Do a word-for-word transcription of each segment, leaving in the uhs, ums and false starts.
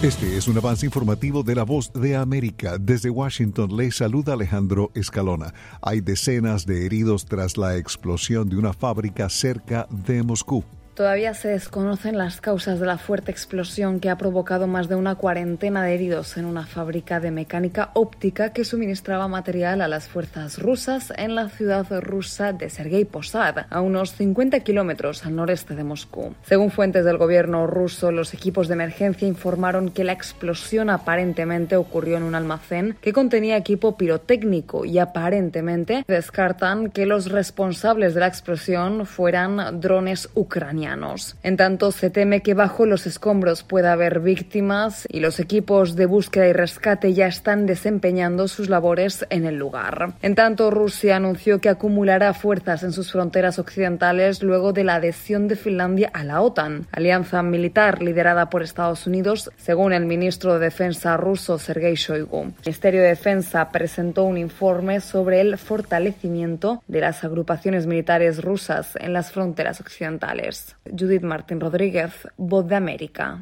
Este es un avance informativo de La Voz de América. Desde Washington les saluda Alejandro Escalona. Hay decenas de heridos tras la explosión de una fábrica cerca de Moscú. Todavía se desconocen las causas de la fuerte explosión que ha provocado más de una cuarentena de heridos en una fábrica de mecánica óptica que suministraba material a las fuerzas rusas en la ciudad rusa de Sergei Posad, a unos cincuenta kilómetros al noreste de Moscú. Según fuentes del gobierno ruso, los equipos de emergencia informaron que la explosión aparentemente ocurrió en un almacén que contenía equipo pirotécnico y aparentemente descartan que los responsables de la explosión fueran drones ucranianos. En tanto, se teme que bajo los escombros pueda haber víctimas y los equipos de búsqueda y rescate ya están desempeñando sus labores en el lugar. En tanto, Rusia anunció que acumulará fuerzas en sus fronteras occidentales luego de la adhesión de Finlandia a la OTAN, alianza militar liderada por Estados Unidos, según el ministro de Defensa ruso Sergei Shoigu. El Ministerio de Defensa presentó un informe sobre el fortalecimiento de las agrupaciones militares rusas en las fronteras occidentales. Judith Martín Rodríguez, Voz de América.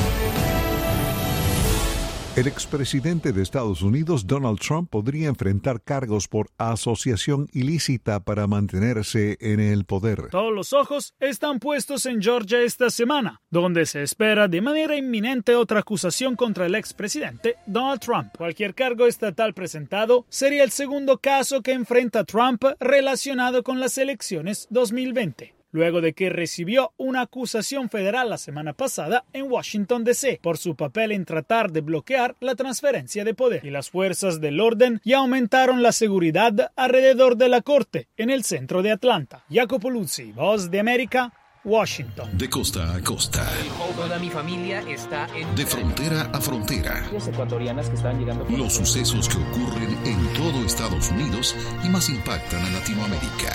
El expresidente de Estados Unidos, Donald Trump, podría enfrentar cargos por asociación ilícita para mantenerse en el poder. Todos los ojos están puestos en Georgia esta semana, donde se espera de manera inminente otra acusación contra el expresidente Donald Trump. Cualquier cargo estatal presentado sería el segundo caso que enfrenta Trump relacionado con las elecciones dos mil veinte. Luego de que recibió una acusación federal la semana pasada en Washington, D C por su papel en tratar de bloquear la transferencia de poder. Y las fuerzas del orden ya aumentaron la seguridad alrededor de la corte en el centro de Atlanta. Jacopo Luzzi, Voz de América, Washington. De costa a costa. Toda mi familia está en... De frontera a frontera. Ecuatorianas que están llegando... Los sucesos que ocurren en todo Estados Unidos y más impactan a Latinoamérica.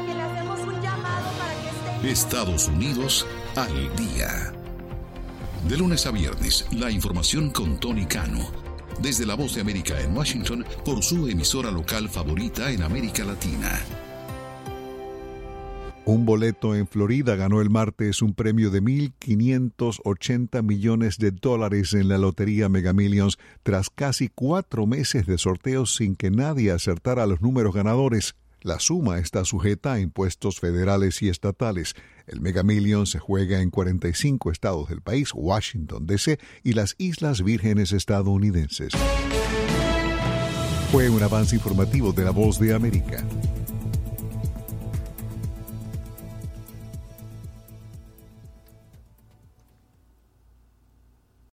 Estados Unidos al día. De lunes a viernes, la información con Tony Cano. Desde La Voz de América en Washington, por su emisora local favorita en América Latina. Un boleto en Florida ganó el martes un premio de mil quinientos ochenta millones de dólares en la lotería Mega Millions tras casi cuatro meses de sorteos sin que nadie acertara los números ganadores. La suma está sujeta a impuestos federales y estatales. El Mega Millions se juega en cuarenta y cinco estados del país, Washington, D C y las Islas Vírgenes estadounidenses. Fue un avance informativo de La Voz de América.